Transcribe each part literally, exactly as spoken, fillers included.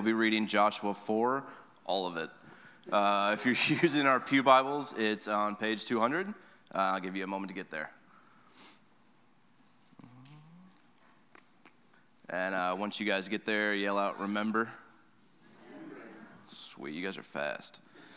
we'll be reading Joshua four, all of it. Uh, if you're using our Pew Bibles, it's on page two hundred. Uh, I'll give you a moment to get there. And uh, once you guys get there, yell out, remember. Sweet, you guys are fast.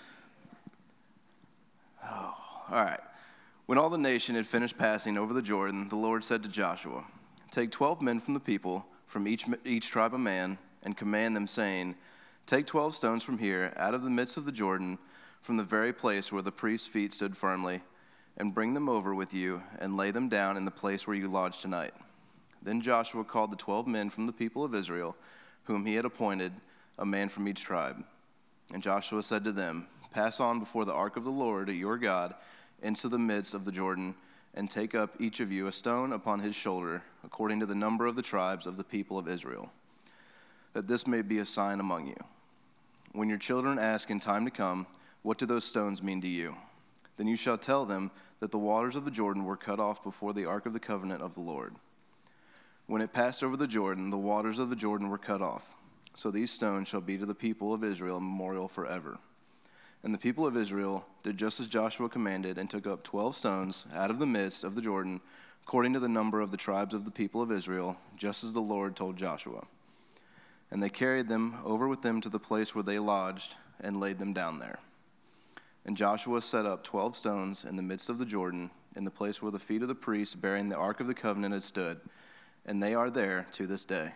Oh, all right. When all the nation had finished passing over the Jordan, the Lord said to Joshua, take twelve men from the people, from each each tribe a man, and command them, saying, take twelve stones from here, out of the midst of the Jordan, from the very place where the priest's feet stood firmly, and bring them over with you, and lay them down in the place where you lodge tonight. Then Joshua called the twelve men from the people of Israel, whom he had appointed, a man from each tribe. And Joshua said to them, pass on before the ark of the Lord your God into the midst of the Jordan, and take up each of you a stone upon his shoulder, according to the number of the tribes of the people of Israel, that this may be a sign among you. When your children ask in time to come, what do those stones mean to you? Then you shall tell them that the waters of the Jordan were cut off before the ark of the covenant of the Lord. When it passed over the Jordan, the waters of the Jordan were cut off. So these stones shall be to the people of Israel a memorial forever. And the people of Israel did just as Joshua commanded, and took up twelve stones out of the midst of the Jordan, according to the number of the tribes of the people of Israel, just as the Lord told Joshua. And they carried them over with them to the place where they lodged, and laid them down there. And Joshua set up twelve stones in the midst of the Jordan, in the place where the feet of the priests bearing the ark of the covenant had stood, and they are there to this day.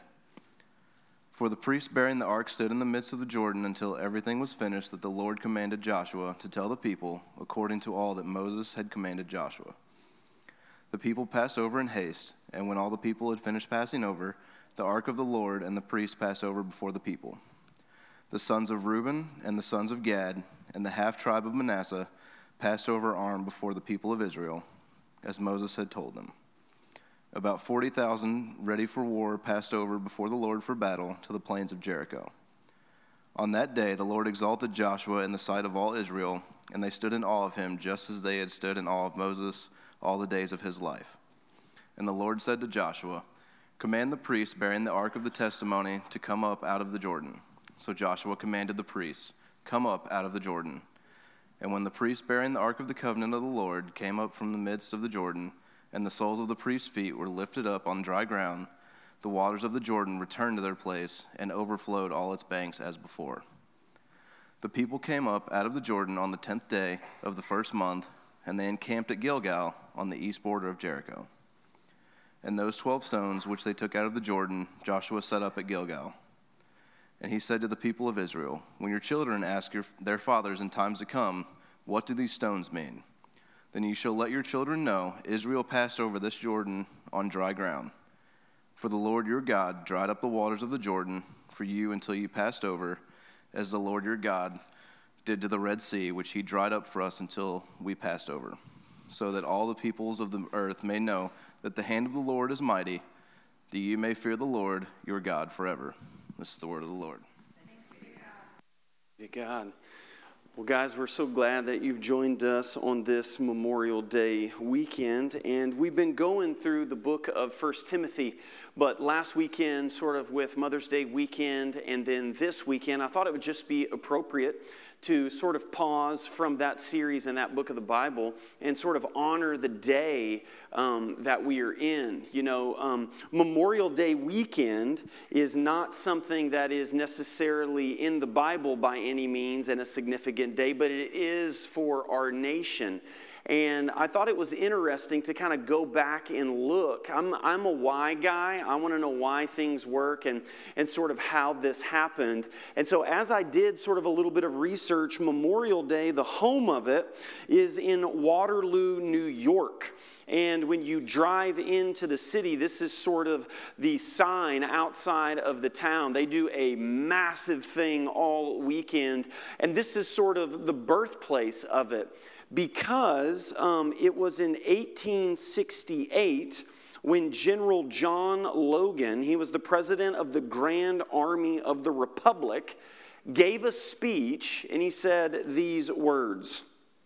For the priests bearing the ark stood in the midst of the Jordan until everything was finished that the Lord commanded Joshua to tell the people, according to all that Moses had commanded Joshua. The people passed over in haste, and when all the people had finished passing over, the ark of the Lord and the priests passed over before the people. The sons of Reuben and the sons of Gad and the half-tribe of Manasseh passed over armed before the people of Israel, as Moses had told them. About forty thousand ready for war passed over before the Lord for battle to the plains of Jericho. On that day the Lord exalted Joshua in the sight of all Israel, and they stood in awe of him just as they had stood in awe of Moses all the days of his life. And the Lord said to Joshua, command the priests bearing the ark of the testimony to come up out of the Jordan. So Joshua commanded the priests, come up out of the Jordan. And when the priests bearing the ark of the covenant of the Lord came up from the midst of the Jordan, and the soles of the priest's feet were lifted up on dry ground, the waters of the Jordan returned to their place and overflowed all its banks as before. The people came up out of the Jordan on the tenth day of the first month, and they encamped at Gilgal on the east border of Jericho. And those twelve stones which they took out of the Jordan, Joshua set up at Gilgal. And he said to the people of Israel, when your children ask your, their fathers in times to come, what do these stones mean? Then you shall let your children know, Israel passed over this Jordan on dry ground. For the Lord your God dried up the waters of the Jordan for you until you passed over, as the Lord your God did to the Red Sea, which he dried up for us until we passed over, so that all the peoples of the earth may know that the hand of the Lord is mighty, that you may fear the Lord your God forever. This is the word of the Lord. Thanks be to God. Well, guys, we're so glad that you've joined us on this Memorial Day weekend, and we've been going through the book of First Timothy, but last weekend, sort of with Mother's Day weekend, and then this weekend, I thought it would just be appropriate to sort of pause from that series and that book of the Bible and sort of honor the day um, that we are in. You know, um, Memorial Day weekend is not something that is necessarily in the Bible by any means and a significant day, but it is for our nation. And I thought it was interesting to kind of go back and look. I'm I'm a why guy. I want to know why things work and, and sort of how this happened. And so as I did sort of a little bit of research, Memorial Day, the home of it, is in Waterloo, New York. And when you drive into the city, this is sort of the sign outside of the town. They do a massive thing all weekend. And this is sort of the birthplace of it. Because um, it was in eighteen sixty-eight when General John Logan, he was the president of the Grand Army of the Republic, gave a speech, and he said these words,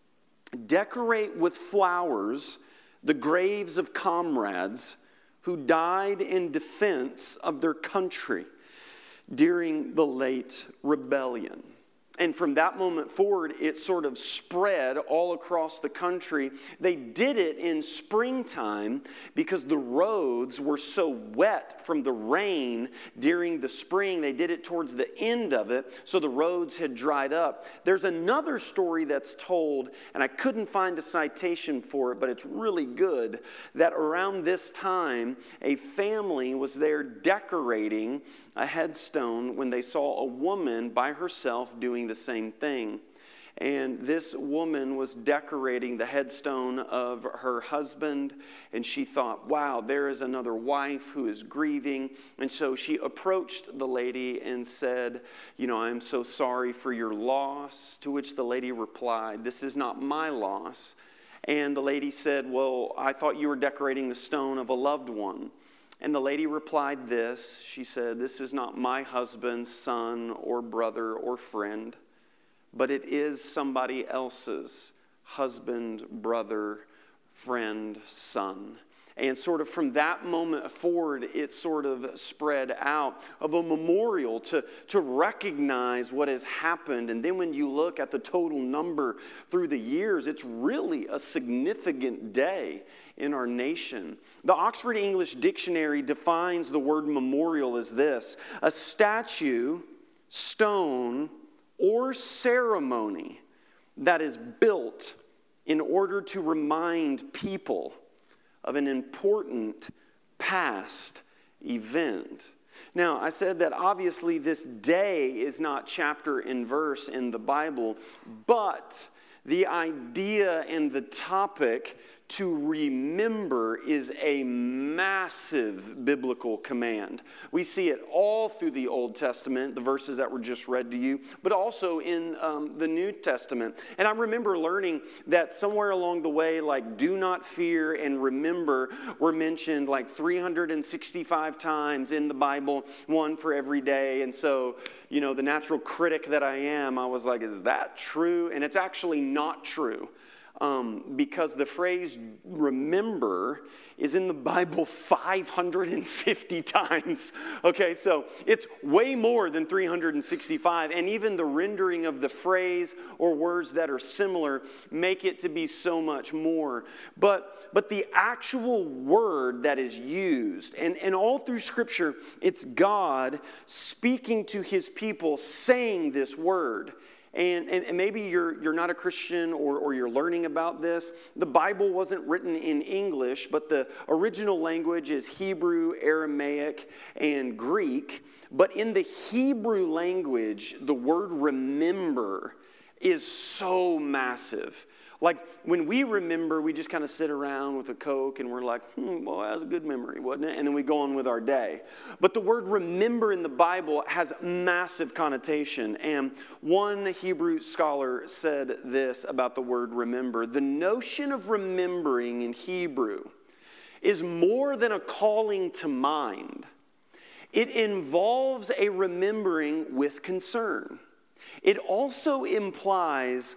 "Decorate with flowers the graves of comrades who died in defense of their country. during the late rebellion. And from that moment forward, it sort of spread all across the country. They did it in springtime because the roads were so wet from the rain during the spring. They did it towards the end of it, so the roads had dried up. There's another story that's told, and I couldn't find a citation for it, but it's really good, that around this time, a family was there decorating a headstone when they saw a woman by herself doing the same thing. And this woman was decorating the headstone of her husband, and she thought, wow, there is another wife who is grieving. And so she approached the lady and said, you know, I'm so sorry for your loss. To which the lady replied, this is not my loss. And the lady said, well, I thought you were decorating the stone of a loved one. And the lady replied this, she said, this is not my husband's son or brother or friend, but it is somebody else's husband, brother, friend, son. And sort of from that moment forward, it sort of spread out of a memorial to, to recognize what has happened. And then when you look at the total number through the years, it's really a significant day in our nation. The Oxford English Dictionary defines the word memorial as this: a statue, stone, or ceremony that is built in order to remind people of an important past event. Now, I said that obviously this day is not chapter and verse in the Bible, but the idea and the topic to remember is a massive biblical command. We see it all through the Old Testament, the verses that were just read to you, but also in um, the New Testament. And I remember learning that somewhere along the way, like do not fear and remember were mentioned like three hundred sixty-five times in the Bible, one for every day. And so, you know, the natural critic that I am, I was like, is that true? And it's actually not true. Um, because the phrase remember is in the Bible five hundred fifty times. Okay, so it's way more than three hundred sixty-five. And even the rendering of the phrase or words that are similar make it to be so much more. But, but the actual word that is used, and, and all through Scripture, it's God speaking to his people, saying this word. And, and, and maybe you're you're not a Christian or, or you're learning about this. The Bible wasn't written in English, but the original language is Hebrew, Aramaic, and Greek. But in the Hebrew language, the word remember is so massive. Like when we remember, we just kind of sit around with a Coke and we're like, hmm, well, that was a good memory, wasn't it? And then we go on with our day. But the word remember in the Bible has massive connotation. And one Hebrew scholar said this about the word remember: the notion of remembering in Hebrew is more than a calling to mind. It involves a remembering with concern. It also implies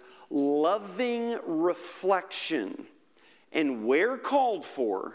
loving reflection, and where called for,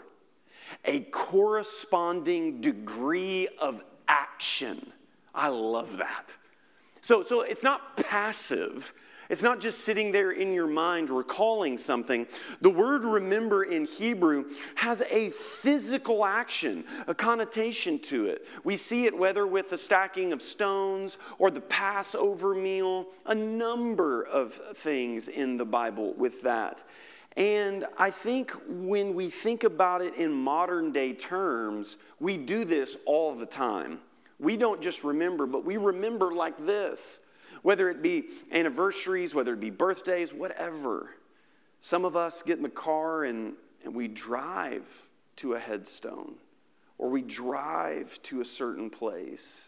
a corresponding degree of action. I love that. So, so it's not passive. It's not just sitting there in your mind recalling something. The word remember in Hebrew has a physical action, a connotation to it. We see it whether with the stacking of stones or the Passover meal, a number of things in the Bible with that. And I think when we think about it in modern day terms, we do this all the time. We don't just remember, but we remember like this. Whether it be anniversaries, whether it be birthdays, whatever. Some of us get in the car and, and we drive to a headstone, or we drive to a certain place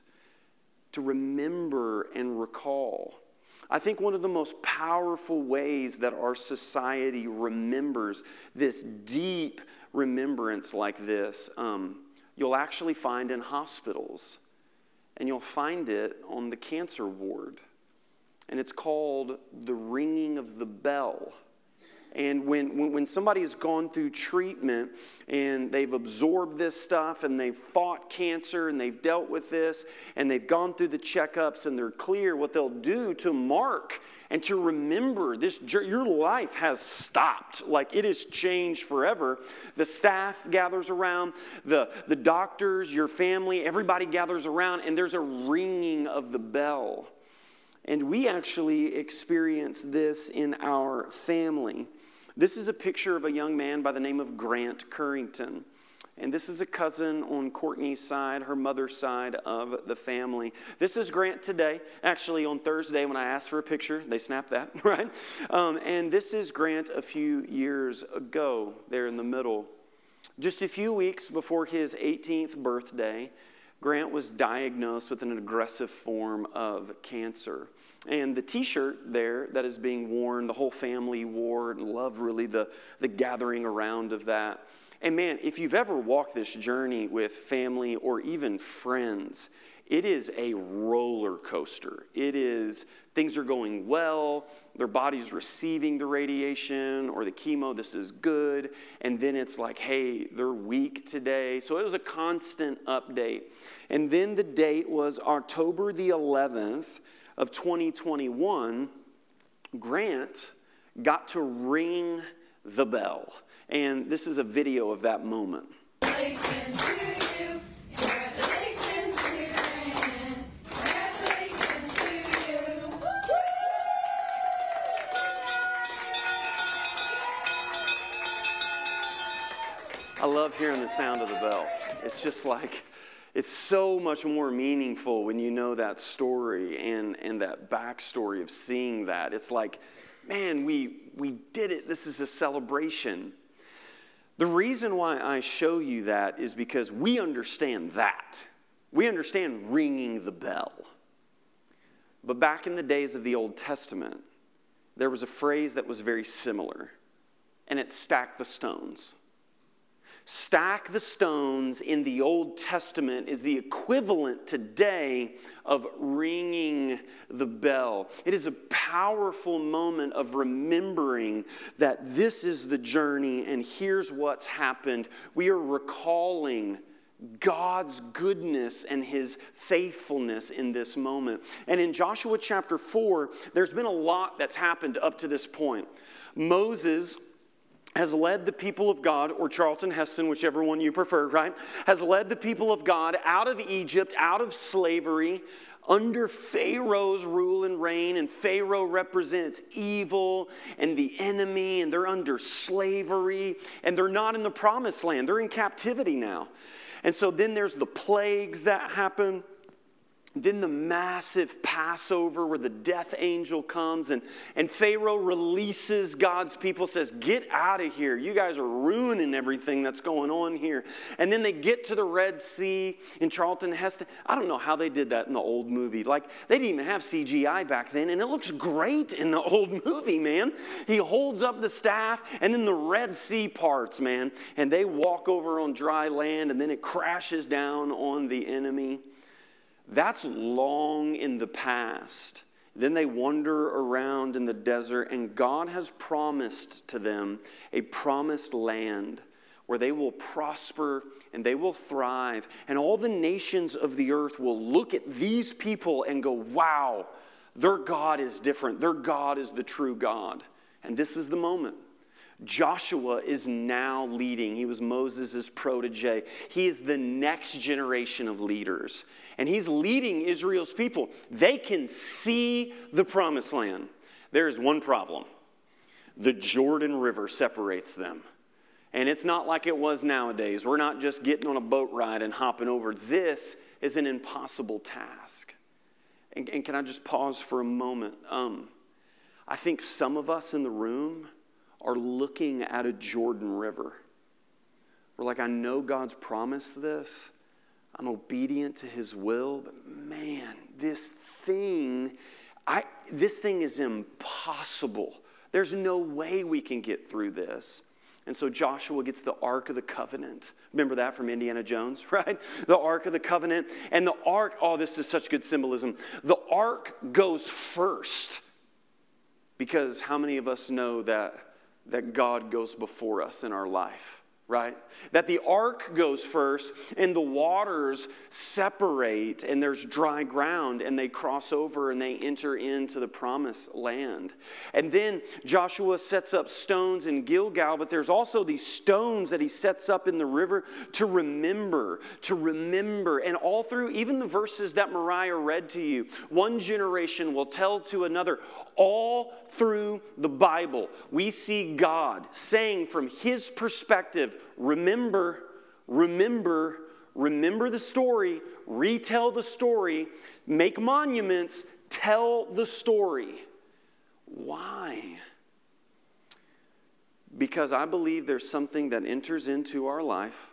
to remember and recall. I think one of the most powerful ways that our society remembers this deep remembrance like this, um, you'll actually find in hospitals, and you'll find it on the cancer ward. And it's called the ringing of the bell. And when, when, when somebody has gone through treatment and they've absorbed this stuff and they've fought cancer and they've dealt with this and they've gone through the checkups and they're clear, what they'll do to mark and to remember this, your life has stopped. Like it has changed forever. The staff gathers around, the, the doctors, your family, everybody gathers around, and there's a ringing of the bell. And we actually experience this in our family. This is a picture of a young man by the name of Grant Currington. And this is a cousin on Courtney's side, her mother's side of the family. This is Grant today. Actually, on Thursday when I asked for a picture, they snapped that, right? Um, and this is Grant a few years ago, there in the middle. Just a few weeks before his eighteenth birthday, Grant was diagnosed with an aggressive form of cancer. And the t-shirt there that is being worn, the whole family wore and loved really the, the gathering around of that. And man, if you've ever walked this journey with family or even friends, it is a roller coaster. It is, things are going well, their body's receiving the radiation or the chemo, this is good. And then it's like, hey, they're weak today. So it was a constant update. And then the date was October the eleventh of twenty twenty-one. Grant got to ring the bell. And this is a video of that moment. Congratulations to you. Congratulations to you. Congratulations to you. I love hearing the sound of the bell. It's just like, it's so much more meaningful when you know that story and, and that backstory of seeing that. It's like, man, we we did it. This is a celebration. The reason why I show you that is because we understand that. We understand ringing the bell. But back in the days of the Old Testament, there was a phrase that was very similar, and it's stack the stones. Stack the stones in the Old Testament is the equivalent today of ringing the bell. It is a powerful moment of remembering that this is the journey and here's what's happened. We are recalling God's goodness and his faithfulness in this moment. And in Joshua chapter four, there's been a lot that's happened up to this point. Moses has led the people of God, or Charlton Heston, whichever one you prefer, right? Has led the people of God out of Egypt, out of slavery, under Pharaoh's rule and reign. And Pharaoh represents evil and the enemy, and they're under slavery, and they're not in the promised land. They're in captivity now. And so then there's the plagues that happen. Then the massive Passover where the death angel comes and, and Pharaoh releases God's people, says, get out of here. You guys are ruining everything that's going on here. And then they get to the Red Sea in Charlton Heston. I don't know how they did that in the old movie. Like, they didn't even have C G I back then, and it looks great in the old movie, man. He holds up the staff, and then the Red Sea parts, man. And they walk over on dry land, and then it crashes down on the enemy. That's long in the past. Then they wander around in the desert, and God has promised to them a promised land where they will prosper and they will thrive. And all the nations of the earth will look at these people and go, wow, their God is different. Their God is the true God. And this is the moment. Joshua is now leading. He was Moses' protege. He is the next generation of leaders. And he's leading Israel's people. They can see the promised land. There is one problem. The Jordan River separates them. And it's not like it was nowadays. We're not just getting on a boat ride and hopping over. This is an impossible task. And, and can I just pause for a moment? Um, I think some of us in the room are looking at a Jordan River. We're like, I know God's promised this. I'm obedient to his will. But man, this thing, I this thing is impossible. There's no way we can get through this. And so Joshua gets the Ark of the Covenant. Remember that from Indiana Jones, right? The Ark of the Covenant. And the Ark, oh, this is such good symbolism. The Ark goes first. Because how many of us know that that God goes before us in our life, right? That the ark goes first and the waters separate and there's dry ground and they cross over and they enter into the promised land. And then Joshua sets up stones in Gilgal, but there's also these stones that he sets up in the river to remember, to remember. And all through, even the verses that Mariah read to you, one generation will tell to another. All through the Bible, we see God saying from his perspective, remember, remember, remember the story, retell the story, make monuments, tell the story. Why? Because I believe there's something that enters into our life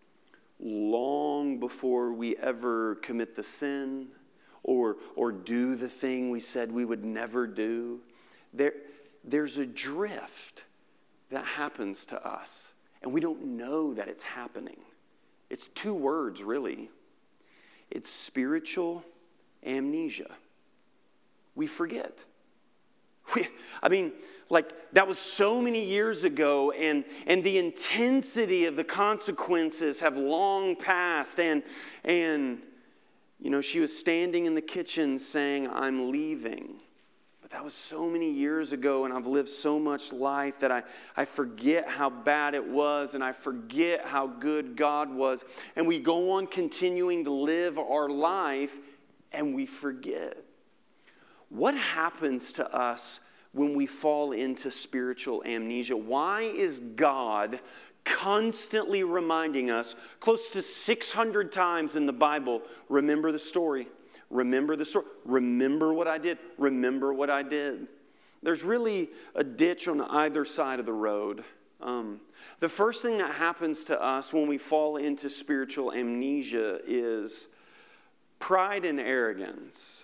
long before we ever commit the sin or, or do the thing we said we would never do. There, there's a drift that happens to us. And we don't know that it's happening. It's two words, really. It's spiritual amnesia. We forget. We, I mean, like, that was so many years ago, and, and the intensity of the consequences have long passed. And, and, you know, she was standing in the kitchen saying, I'm leaving. But that was so many years ago, and I've lived so much life that I, I forget how bad it was, and I forget how good God was. And we go on continuing to live our life, and we forget. What happens to us when we fall into spiritual amnesia? Why is God constantly reminding us, close to six hundred times in the Bible, remember the story? Remember the story. Remember what I did. Remember what I did. There's really a ditch on either side of the road. Um, the first thing that happens to us when we fall into spiritual amnesia is pride and arrogance.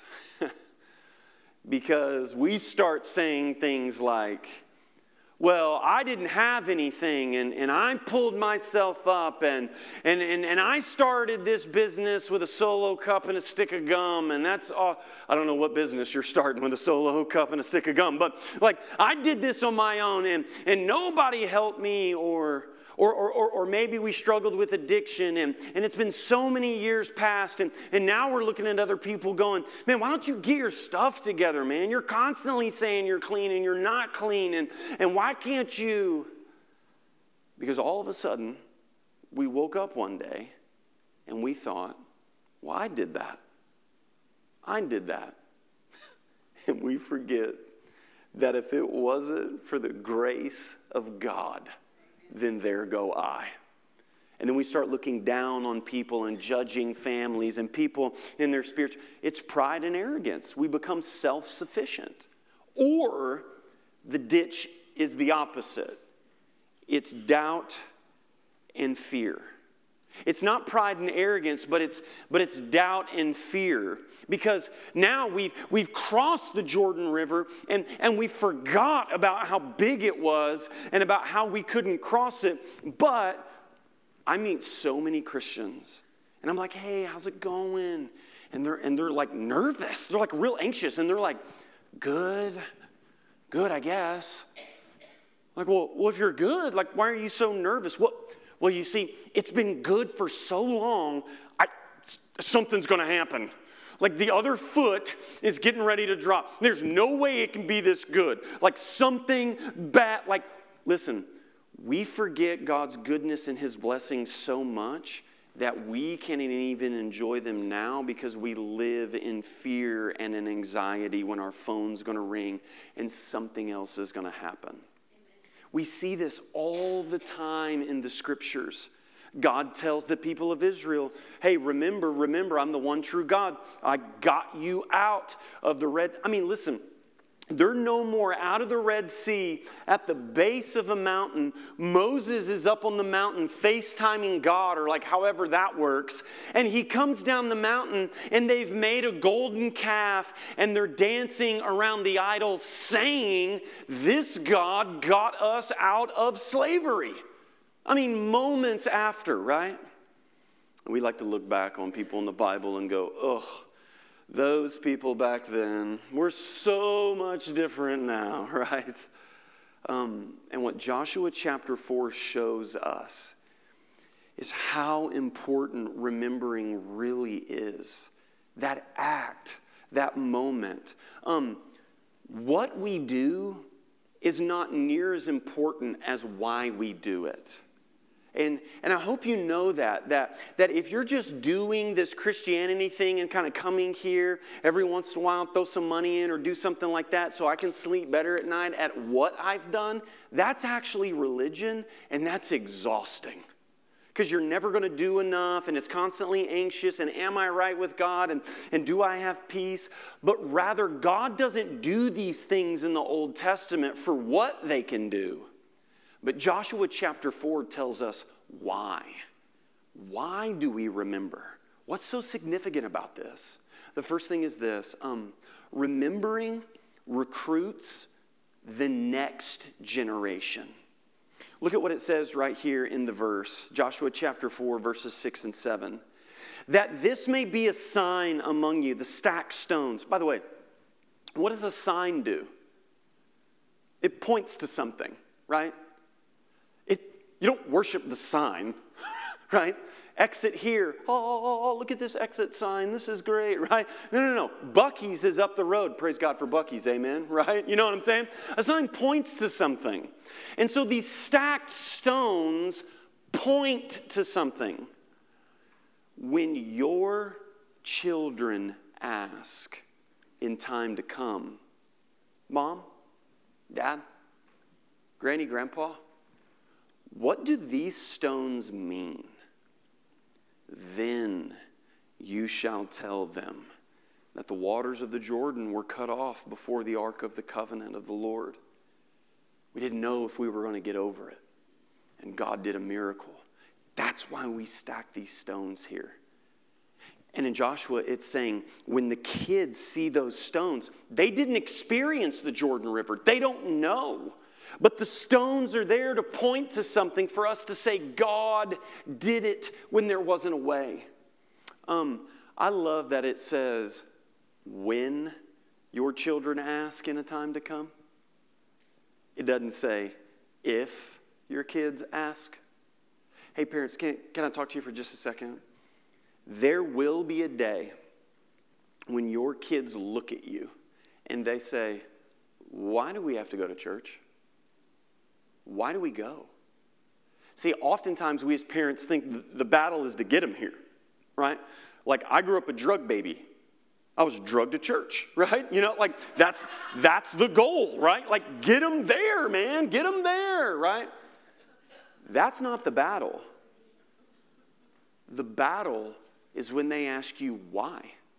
Because we start saying things like, well, I didn't have anything, and, and I pulled myself up, and, and, and, and I started this business with a Solo cup and a stick of gum, and that's all. I don't know what business you're starting with a Solo cup and a stick of gum, but like, I did this on my own, and, and nobody helped me, or... Or, or, or, or maybe we struggled with addiction, and, and it's been so many years past, and, and now we're looking at other people going, man, why don't you get your stuff together, man? You're constantly saying you're clean, and you're not clean, and, and why can't you? Because all of a sudden, we woke up one day, and we thought, well, I did that. I did that. And we forget that if it wasn't for the grace of God, then there go I. And then we start looking down on people and judging families and people in their spiritual. It's pride and arrogance. We become self-sufficient. Or the ditch is the opposite. It's doubt and fear. It's not pride and arrogance, but it's but it's doubt and fear. Because now we've we've crossed the Jordan River, and, and we forgot about how big it was and about how we couldn't cross it. But I meet so many Christians, and I'm like, hey, how's it going? And they're and they're like nervous. They're like real anxious, and they're like, good, good, I guess. Like, well, well, if you're good, like, why are you so nervous? What? Well, you see, it's been good for so long, I, something's going to happen. Like the other foot is getting ready to drop. There's no way it can be this good. Like something bad. Like, listen, we forget God's goodness and his blessings so much that we can't even enjoy them now because we live in fear and in anxiety when our phone's going to ring and something else is going to happen. We see this all the time in the scriptures. God tells the people of Israel, hey, remember, remember, I'm the one true God. I got you out of the Red. I mean, listen, they're no more out of the Red Sea at the base of a mountain. Moses is up on the mountain FaceTiming God, or like however that works. And he comes down the mountain, and they've made a golden calf, and they're dancing around the idol saying, this God got us out of slavery. I mean, moments after, right? We like to look back on people in the Bible and go, ugh. Those people back then were so much different now, right? Um, and what Joshua chapter four shows us is how important remembering really is. That act, that moment. Um, what we do is not near as important as why we do it. And, and I hope you know that, that, that if you're just doing this Christianity thing and kind of coming here every once in a while, throw some money in or do something like that so I can sleep better at night at what I've done, that's actually religion, and that's exhausting. Because you're never going to do enough, and it's constantly anxious, and am I right with God, and, and do I have peace? But rather, God doesn't do these things in the Old Testament for what they can do. But Joshua chapter four tells us why. Why do we remember? What's so significant about this? The first thing is this. Um, remembering recruits the next generation. Look at what it says right here in the verse. Joshua chapter four, verses six and seven. That this may be a sign among you, the stacked stones. By the way, what does a sign do? It points to something, right? It, you don't worship the sign, right? Exit here. Oh, look at this exit sign. This is great, right? No, no, no. Buc-ee's is up the road. Praise God for Buc-ee's, amen, right? You know what I'm saying? A sign points to something. And so these stacked stones point to something. When your children ask in time to come, Mom, Dad, Granny, Grandpa, what do these stones mean? Then you shall tell them that the waters of the Jordan were cut off before the ark of the covenant of the Lord. We didn't know if we were going to get over it. And God did a miracle. That's why we stack these stones here. And in Joshua, it's saying when the kids see those stones, they didn't experience the Jordan River. They don't know. But the stones are there to point to something for us to say God did it when there wasn't a way. Um, I love that it says, when your children ask in a time to come. It doesn't say, if your kids ask. Hey parents, can, can I talk to you for just a second? There will be a day when your kids look at you and they say, why do we have to go to church? Why do we go? See, oftentimes we as parents think the battle is to get them here, right? Like, I grew up a drug baby. I was drugged to church, right? You know, like, that's that's the goal, right? Like, get them there, man. Get them there, right? That's not the battle. The battle is when they ask you why.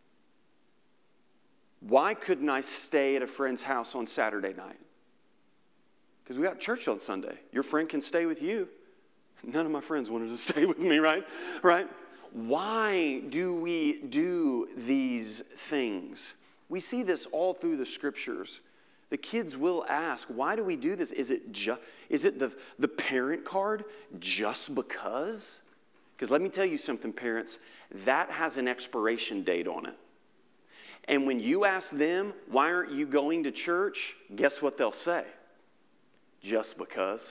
Why couldn't I stay at a friend's house on Saturday night? Because we got church on Sunday. Your friend can stay with you. None of my friends wanted to stay with me, right? Right? Why do we do these things? We see this all through the scriptures. The kids will ask, why do we do this? Is it just, is it the, the parent card just because? Because let me tell you something, parents. That has an expiration date on it. And when you ask them, why aren't you going to church? Guess what they'll say? Just because.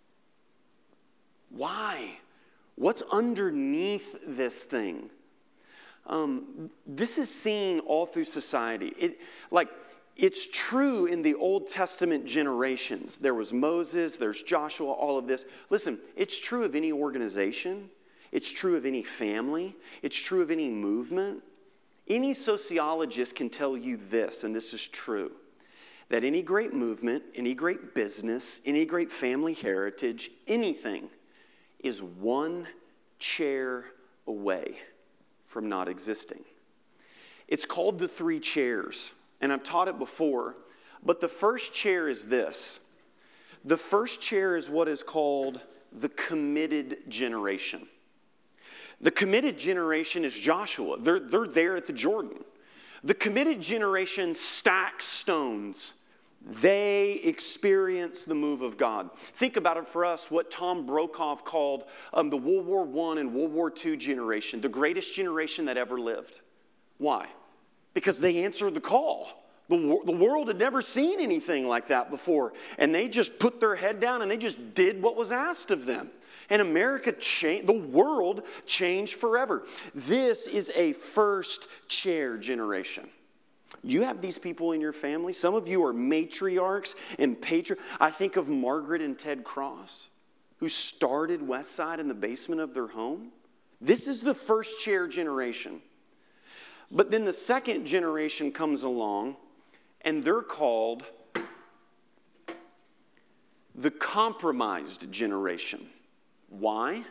Why? What's underneath this thing? Um, this is seen all through society. It, like, it's true in the Old Testament generations. There was Moses, there's Joshua, all of this. Listen, it's true of any organization. It's true of any family. It's true of any movement. Any sociologist can tell you this, and this is true. That any great movement, any great business, any great family heritage, anything is one chair away from not existing. It's called the three chairs, and I've taught it before, but the first chair is this. The first chair is what is called the committed generation. The committed generation is Joshua. They're, they're there at the Jordan. The committed generation stacks stones. They experience the move of God. Think about it for us, what Tom Brokaw called um, the World War One and World War Two generation, the greatest generation that ever lived. Why? Because they answered the call. The, wor- the world had never seen anything like that before. And they just put their head down and they just did what was asked of them. And America changed, the world changed forever. This is a first chair generation. You have these people in your family. Some of you are matriarchs and patriarchs. I think of Margaret and Ted Cross, who started Westside in the basement of their home. This is the first chair generation. But then the second generation comes along, and they're called the compromised generation. Why?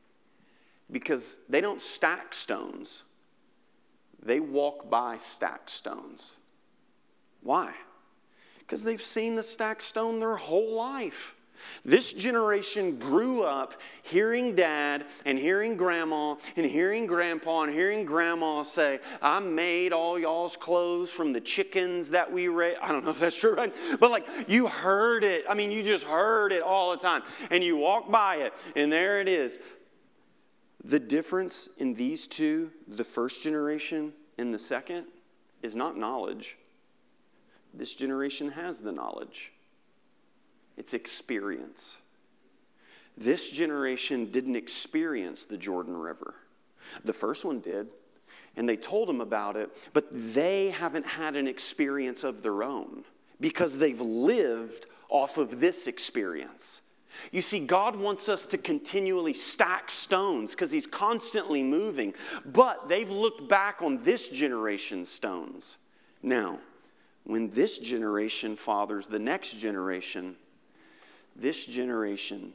Because they don't stack stones. They walk by stacked stones. Why? Because they've seen the stacked stone their whole life. This generation grew up hearing dad and hearing grandma and hearing grandpa and hearing grandma say, I made all y'all's clothes from the chickens that we raised. I don't know if that's true, right? But like you heard it. I mean, you just heard it all the time. And you walk by it and there it is. The difference in these two, the first generation and the second, is not knowledge. This generation has the knowledge. It's experience. This generation didn't experience the Jordan River. The first one did, and they told them about it, but they haven't had an experience of their own because they've lived off of this experience. You see, God wants us to continually stack stones because he's constantly moving, but they've looked back on this generation's stones. Now, when this generation fathers the next generation, this generation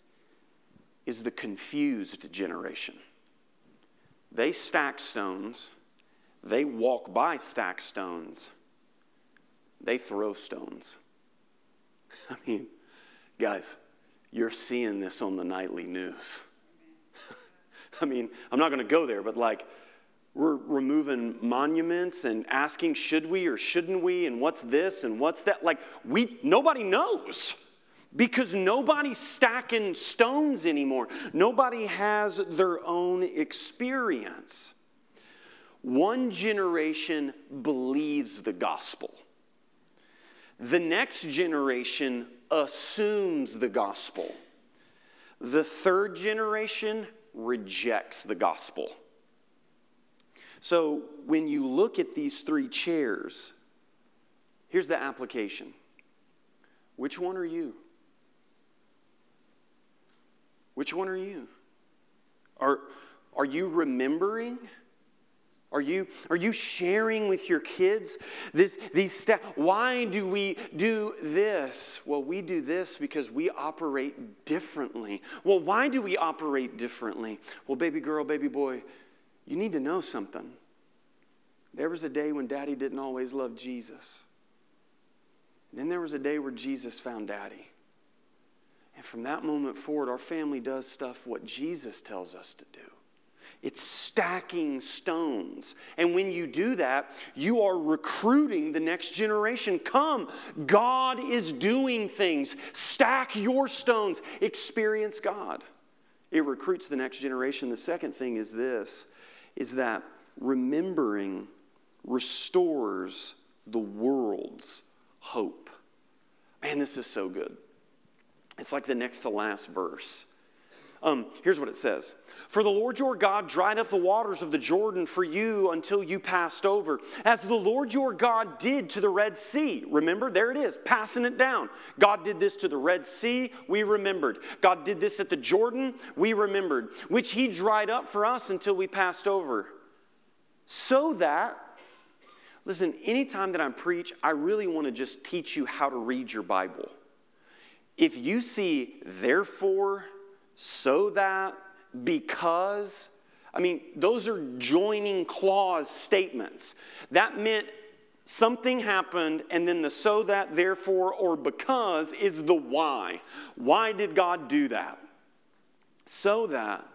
is the confused generation. They stack stones. They walk by stacked stones. They throw stones. I mean, guys, you're seeing this on the nightly news. I mean, I'm not going to go there, but like, we're removing monuments and asking, should we or shouldn't we? And what's this and what's that? Like, we, nobody knows. Because nobody's stacking stones anymore. Nobody has their own experience. One generation believes the gospel. The next generation assumes the gospel. The third generation rejects the gospel. So when you look at these three chairs, here's the application. Which one are you? Which one are you? Are, are you remembering? Are you, are you sharing with your kids this, these steps? Why do we do this? Well, we do this because we operate differently. Well, why do we operate differently? Well, baby girl, baby boy, you need to know something. There was a day when Daddy didn't always love Jesus. Then there was a day where Jesus found Daddy. And from that moment forward, our family does stuff what Jesus tells us to do. It's stacking stones. And when you do that, you are recruiting the next generation. Come, God is doing things. Stack your stones. Experience God. It recruits the next generation. The second thing is this, is that remembering restores the world's hope. Man, this is so good. It's like the next to last verse. Um, here's what it says. For the Lord your God dried up the waters of the Jordan for you until you passed over, as the Lord your God did to the Red Sea. Remember, there it is, passing it down. God did this to the Red Sea, we remembered. God did this at the Jordan, we remembered, which he dried up for us until we passed over. So that, listen, anytime that I preach, I really want to just teach you how to read your Bible. If you see therefore, so that, because, I mean, those are joining clause statements. That meant something happened, and then the so that, therefore, or because is the why. Why did God do that? So that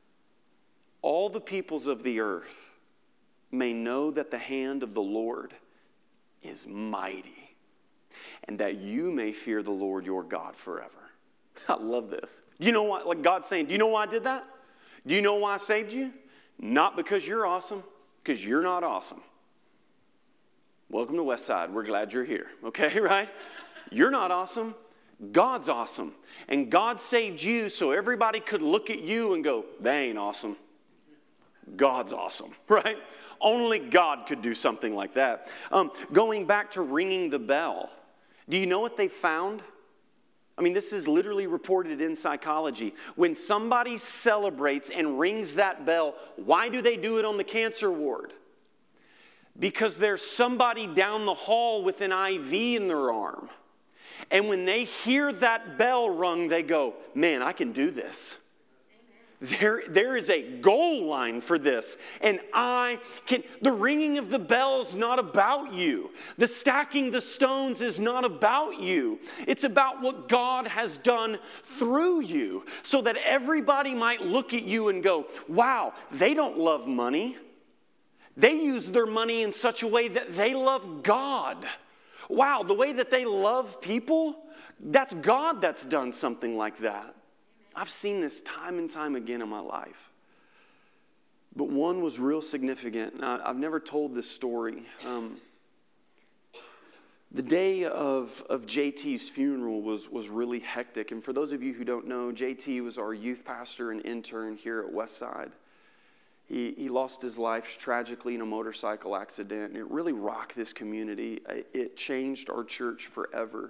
all the peoples of the earth may know that the hand of the Lord is mighty, and that you may fear the Lord your God forever. I love this. Do you know why? Like God's saying, do you know why I did that? Do you know why I saved you? Not because you're awesome, because you're not awesome. welcome to Westside. We're glad you're here. Okay, right? You're not awesome. God's awesome. And God saved you so everybody could look at you and go, they ain't awesome. God's awesome, right? Only God could do something like that. Um, going back to ringing the bell, do you know what they found? I mean, this is literally reported in psychology. When somebody celebrates and rings that bell, why do they do it on the cancer ward? Because there's somebody down the hall with an I V in their arm. And when they hear that bell rung, they go, man, I can do this. There, there is a goal line for this. And I can, the ringing of the bell is not about you. The stacking the stones is not about you. It's about what God has done through you. So that everybody might look at you and go, wow, they don't love money. They use their money in such a way that they love God. Wow, the way that they love people, that's God that's done something like that. I've seen this time and time again in my life. But one was real significant. Now, I've never told this story. Um, the day of, of J T's funeral was, was really hectic. And for those of you who don't know, J T was our youth pastor and intern here at Westside. He, he lost his life tragically in a motorcycle accident. And it really rocked this community. It changed our church forever.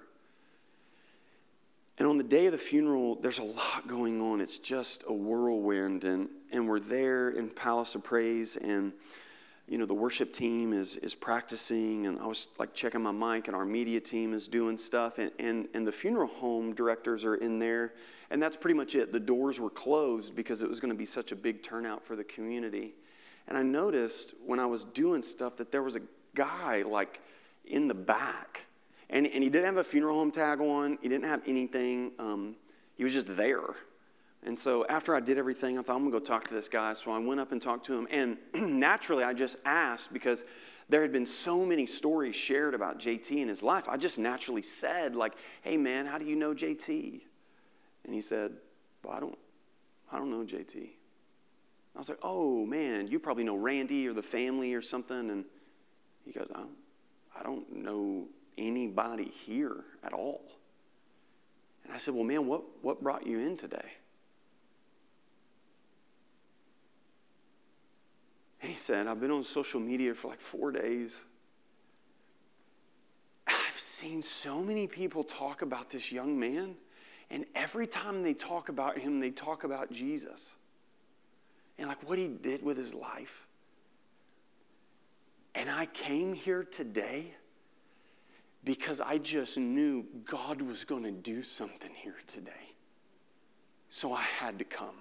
And on the day of the funeral, there's a lot going on. It's just a whirlwind. And, and we're there in Palace of Praise. And, you know, the worship team is, is practicing. And I was, like, checking my mic. And our media team is doing stuff. And, and, and the funeral home directors are in there. And that's pretty much it. The doors were closed because it was going to be such a big turnout for the community. And I noticed when I was doing stuff that there was a guy, like, in the back. And, and he didn't have a funeral home tag on. He didn't have anything. Um, he was just there. And so after I did everything, I thought, I'm going to go talk to this guy. So I went up and talked to him. And naturally, I just asked, because there had been so many stories shared about J T and his life. I just naturally said, like, hey, man, how do you know J T? And he said, well, I don't, I don't know J T. I was like, oh, man, you probably know Randy or the family or something. And he goes, I don't, I don't know anybody here at all. And I said, well, man, what, what brought you in today? And he said, I've been on social media for like four days. I've seen so many people talk about this young man, and every time they talk about him, they talk about Jesus and like what he did with his life. And I came here today because I just knew God was going to do something here today. So I had to come.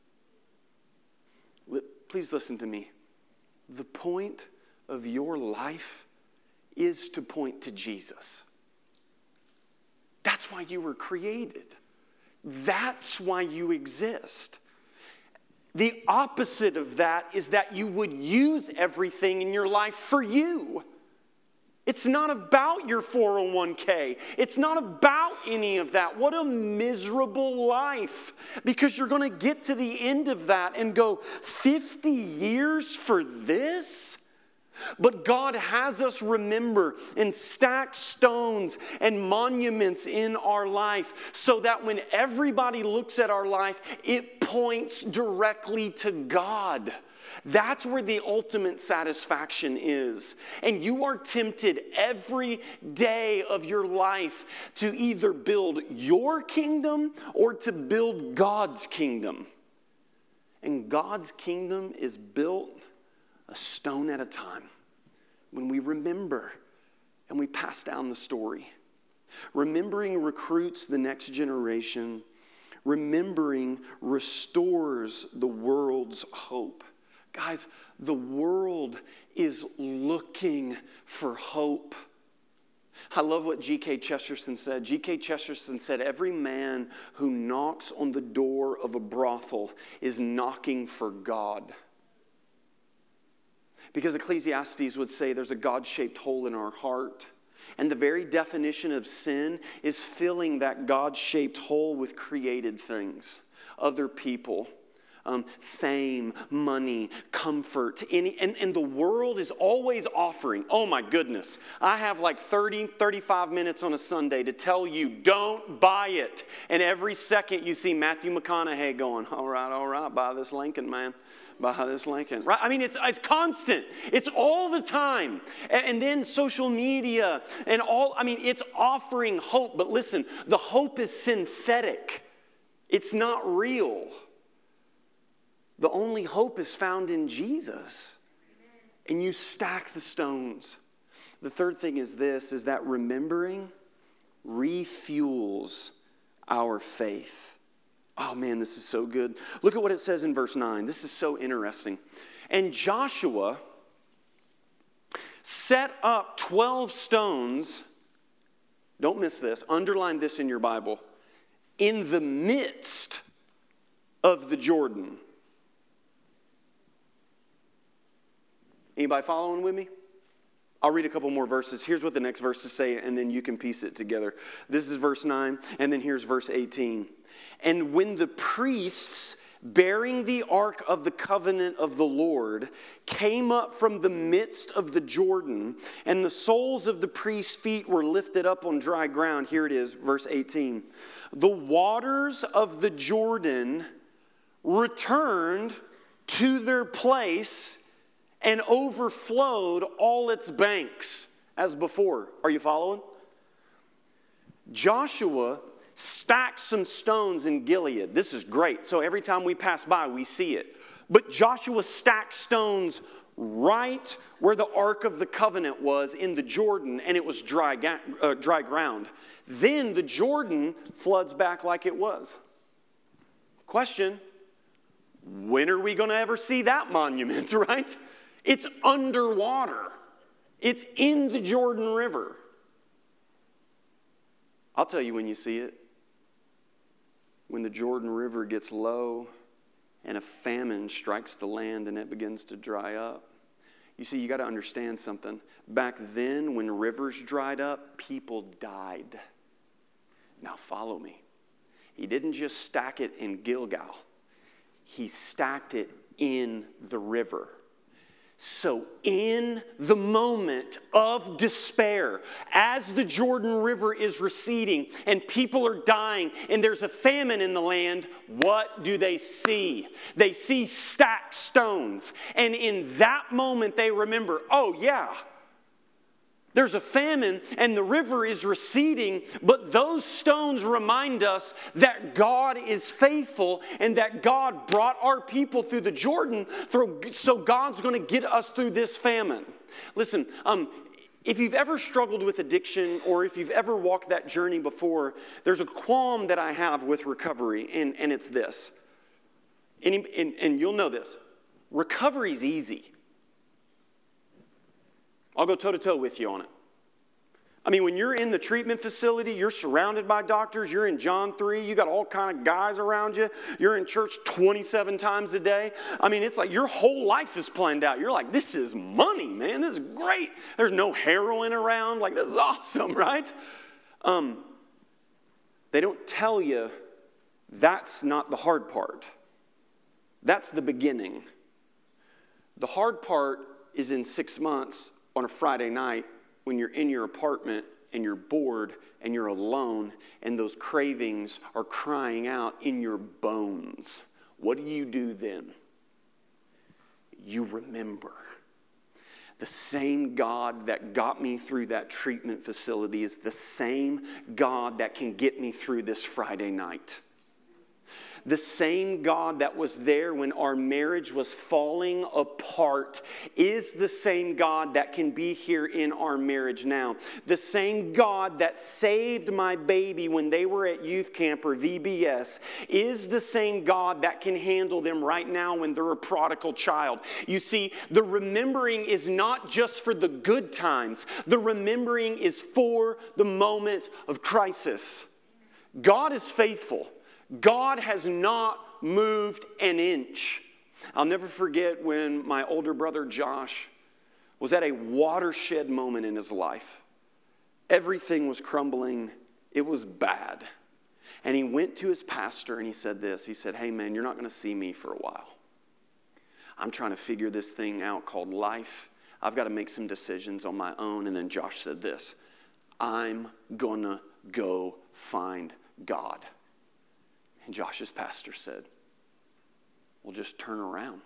Please listen to me. The point of your life is to point to Jesus. That's why you were created. That's why you exist. The opposite of that is that you would use everything in your life for you. It's not about your four oh one k. It's not about any of that. What a miserable life. Because you're going to get to the end of that and go, fifty years for this? But God has us remember and stack stones and monuments in our life so that when everybody looks at our life, it points directly to God. That's where the ultimate satisfaction is. And you are tempted every day of your life to either build your kingdom or to build God's kingdom. And God's kingdom is built a stone at a time when we remember and we pass down the story. Remembering recruits the next generation. Remembering restores the world's hope. Guys, the world is looking for hope. I love what G K Chesterton said. G K Chesterton said, every man who knocks on the door of a brothel is knocking for God. Because Ecclesiastes would say there's a God-shaped hole in our heart. And the very definition of sin is filling that God-shaped hole with created things, other people, um, fame, money, comfort. Any, and, and the world is always offering, oh my goodness, I have like thirty, thirty-five minutes on a Sunday to tell you, don't buy it. And every second you see Matthew McConaughey going, all right, all right, buy this Lincoln, man. Buy this Lincoln. Right? I mean, it's it's constant. It's all the time. And, and then social media and all, I mean, it's offering hope. But listen, the hope is synthetic. It's not real. The only hope is found in Jesus. And you stack the stones. The third thing is this, is that remembering refuels our faith. Oh man, this is so good. Look at what it says in verse nine. This is so interesting. And Joshua set up twelve stones. Don't miss this. Underline this in your Bible. In the midst of the Jordan. Anybody following with me? I'll read a couple more verses. Here's what the next verses say, and then you can piece it together. This is verse nine, and then here's verse eighteen. And when the priests bearing the ark of the covenant of the Lord came up from the midst of the Jordan, and the soles of the priests' feet were lifted up on dry ground. Here it is, verse eighteen. The waters of the Jordan returned to their place and overflowed all its banks as before. Are you following? Joshua stacked some stones in Gilead. This is great. So every time we pass by, we see it. But Joshua stacked stones right where the Ark of the Covenant was in the Jordan, and it was dry, ga- uh, dry ground. Then the Jordan floods back like it was. Question, when are we going to ever see that monument, right? It's underwater. It's in the Jordan River. I'll tell you when you see it. When the Jordan River gets low and a famine strikes the land and it begins to dry up. You see, you got to understand something. Back then, when rivers dried up, people died. Now follow me. He didn't just stack it in Gilgal. He stacked it in the river. So in the moment of despair, as the Jordan River is receding and people are dying and there's a famine in the land, what do they see? They see stacked stones. And in that moment they remember, oh yeah, there's a famine and the river is receding, but those stones remind us that God is faithful and that God brought our people through the Jordan, so God's going to get us through this famine. Listen, um, if you've ever struggled with addiction or if you've ever walked that journey before, there's a qualm that I have with recovery, and, and it's this. And, and, and you'll know this. Recovery's easy. I'll go toe-to-toe with you on it. I mean, when you're in the treatment facility, you're surrounded by doctors, you're in John three, you got all kind of guys around you, you're in church twenty-seven times a day. I mean, it's like your whole life is planned out. You're like, this is money, man, this is great. There's no heroin around, like this is awesome, right? Um, they don't tell you that's not the hard part. That's the beginning. The hard part is in six months on a Friday night when you're in your apartment and you're bored and you're alone and those cravings are crying out in your bones. What do you do then? You remember. The same God that got me through that treatment facility is the same God that can get me through this Friday night. The same God that was there when our marriage was falling apart is the same God that can be here in our marriage now. The same God that saved my baby when they were at youth camp or V B S is the same God that can handle them right now when they're a prodigal child. You see, the remembering is not just for the good times. The remembering is for the moment of crisis. God is faithful. God has not moved an inch. I'll never forget when my older brother Josh was at a watershed moment in his life. Everything was crumbling. It was bad. And he went to his pastor and he said this. He said, hey, man, you're not going to see me for a while. I'm trying to figure this thing out called life. I've got to make some decisions on my own. And then Josh said this, I'm going to go find God. And Josh's pastor said, well, just turn around.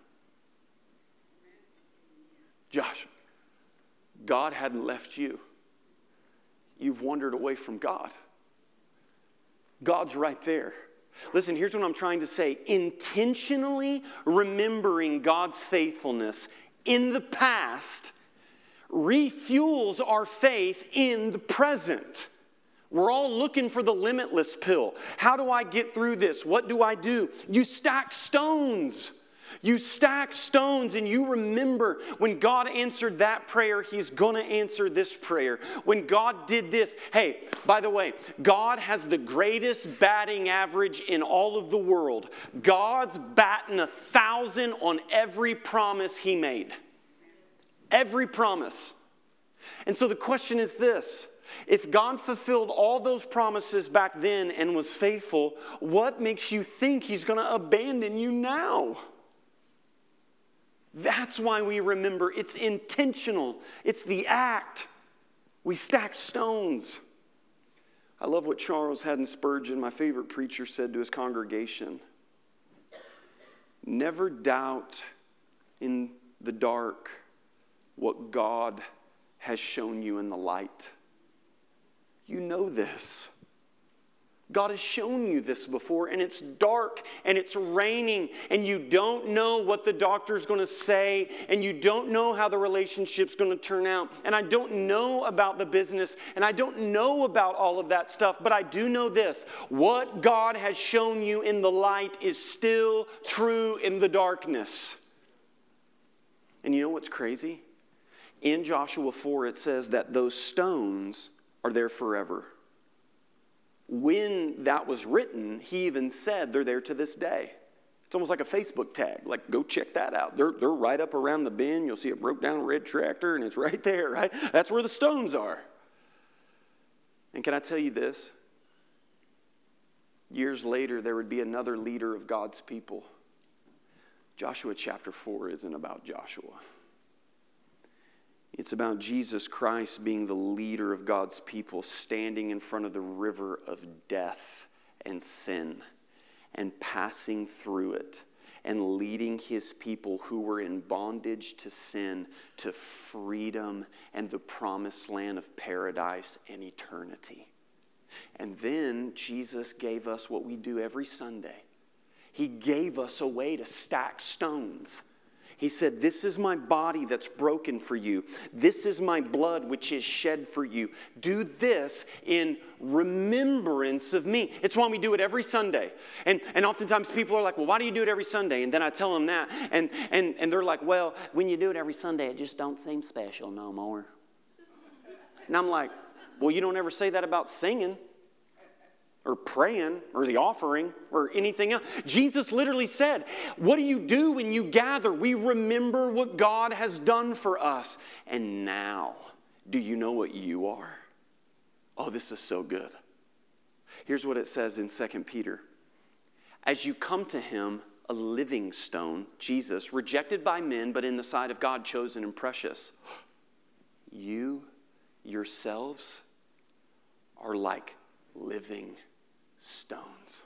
Josh, God hadn't left you. You've wandered away from God. God's right there. Listen, here's what I'm trying to say. Intentionally remembering God's faithfulness in the past refuels our faith in the present. We're all looking for the limitless pill. How do I get through this? What do I do? You stack stones. You stack stones and you remember when God answered that prayer, He's going to answer this prayer. When God did this, hey, by the way, God has the greatest batting average in all of the world. God's batting a thousand on every promise He made. Every promise. And so the question is this. If God fulfilled all those promises back then and was faithful, what makes you think He's going to abandon you now? That's why we remember. It's intentional. It's the act. We stack stones. I love what Charles Haddon Spurgeon, my favorite preacher, said to his congregation. Never doubt in the dark what God has shown you in the light. You know this. God has shown you this before, and it's dark, and it's raining, and you don't know what the doctor's going to say, and you don't know how the relationship's going to turn out, and I don't know about the business, and I don't know about all of that stuff, but I do know this. What God has shown you in the light is still true in the darkness. And you know what's crazy? In Joshua four, it says that those stones are there forever. When that was written, he even said they're there to this day. It's almost like a Facebook tag. Like, go check that out. They're, they're right up around the bend. You'll see a broke down red tractor, and it's right there, right? That's where the stones are. And can I tell you this? Years later, there would be another leader of God's people. Joshua chapter four isn't about Joshua. It's about Jesus Christ being the leader of God's people, standing in front of the river of death and sin and passing through it and leading his people who were in bondage to sin to freedom and the promised land of paradise and eternity. And then Jesus gave us what we do every Sunday. He gave us a way to stack stones. He said, this is my body that's broken for you. This is my blood which is shed for you. Do this in remembrance of me. It's why we do it every Sunday. And, and oftentimes people are like, well, why do you do it every Sunday? And then I tell them that. And, and, and they're like, well, when you do it every Sunday, it just don't seem special no more. And I'm like, well, you don't ever say that about singing or praying, or the offering, or anything else. Jesus literally said, what do you do when you gather? We remember what God has done for us. And now, do you know what you are? Oh, this is so good. Here's what it says in Second Peter. As you come to him, a living stone, Jesus, rejected by men, but in the sight of God, chosen and precious, you yourselves are like living stones.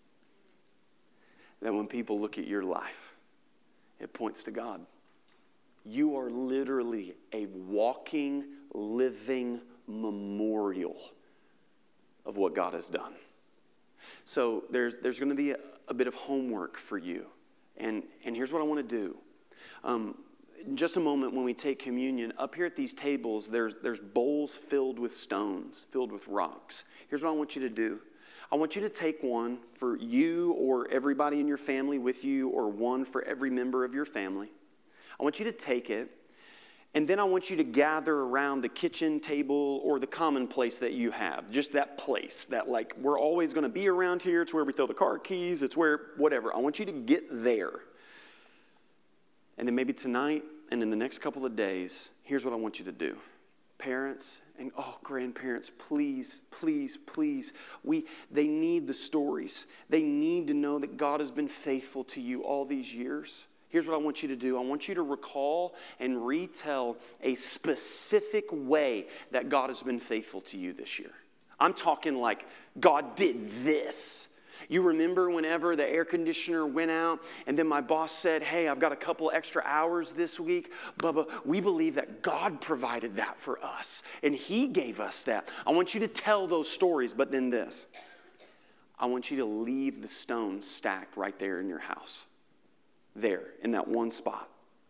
That when people look at your life, it points to God. You are literally a walking, living memorial of what God has done. So there's there's going to be a, a bit of homework for you. And, and here's what I want to do. Um, in just a moment when we take communion, up here at these tables, there's, there's bowls filled with stones, filled with rocks. Here's what I want you to do. I want you to take one for you or everybody in your family with you, or one for every member of your family. I want you to take it, and then I want you to gather around the kitchen table or the common place that you have. Just that place that, like, we're always going to be around here. It's where we throw the car keys. It's where, whatever. I want you to get there. And then maybe tonight and in the next couple of days, here's what I want you to do. Parents and oh, grandparents, please, please, please. We, they need the stories. They need to know that God has been faithful to you all these years. Here's what I want you to do. I want you to recall and retell a specific way that God has been faithful to you this year. I'm talking like God did this. You remember whenever the air conditioner went out and then my boss said, hey, I've got a couple extra hours this week. Bubba, we believe that God provided that for us and he gave us that. I want you to tell those stories, but then this. I want you to leave the stones stacked right there in your house. There, in that one spot.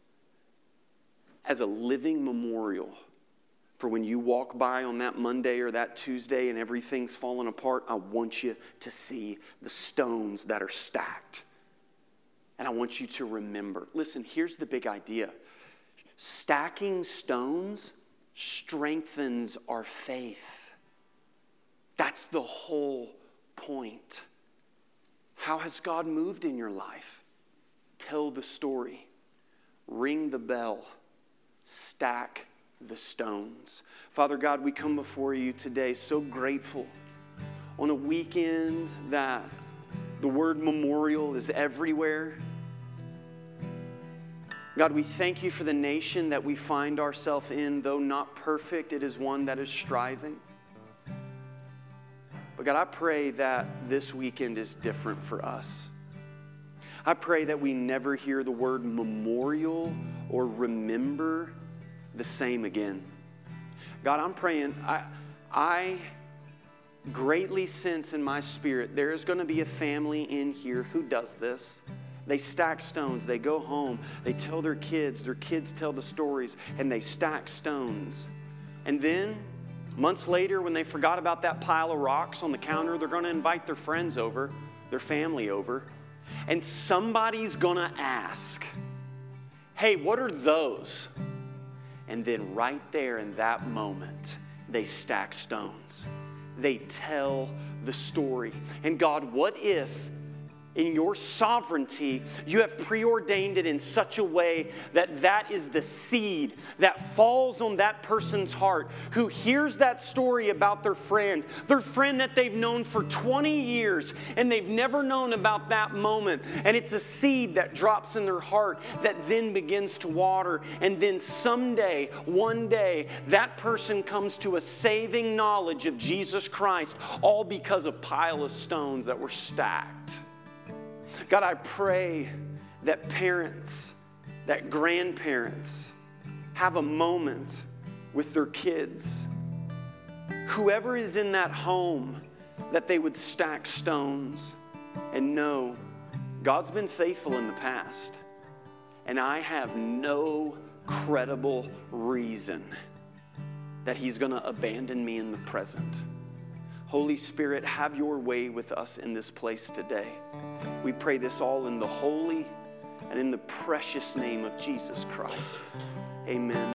As a living memorial for when you walk by on that Monday or that Tuesday and everything's falling apart, I want you to see the stones that are stacked. And I want you to remember. Listen, here's the big idea. Stacking stones strengthens our faith. That's the whole point. How has God moved in your life? Tell the story. Ring the bell. Stack the stones. Father God, we come before you today so grateful on a weekend that the word memorial is everywhere. God, we thank you for the nation that we find ourselves in. Though not perfect, it is one that is striving. But God, I pray that this weekend is different for us. I pray that we never hear the word memorial or remember the same again. God, I'm praying, I, I greatly sense in my spirit there is going to be a family in here who does this. They stack stones. They go home. They tell their kids. Their kids tell the stories, and they stack stones. And then, months later, when they forgot about that pile of rocks on the counter, they're going to invite their friends over, their family over, and somebody's going to ask, hey, what are those? And then right there in that moment, they stack stones. They tell the story. And God, what if in your sovereignty, you have preordained it in such a way that that is the seed that falls on that person's heart who hears that story about their friend, their friend that they've known for twenty years, and they've never known about that moment. And it's a seed that drops in their heart that then begins to water. And then someday, one day, that person comes to a saving knowledge of Jesus Christ, all because of a pile of stones that were stacked. God, I pray that parents, that grandparents have a moment with their kids. Whoever is in that home, that they would stack stones and know God's been faithful in the past. And I have no credible reason that he's going to abandon me in the present. Holy Spirit, have your way with us in this place today. We pray this all in the holy and in the precious name of Jesus Christ. Amen.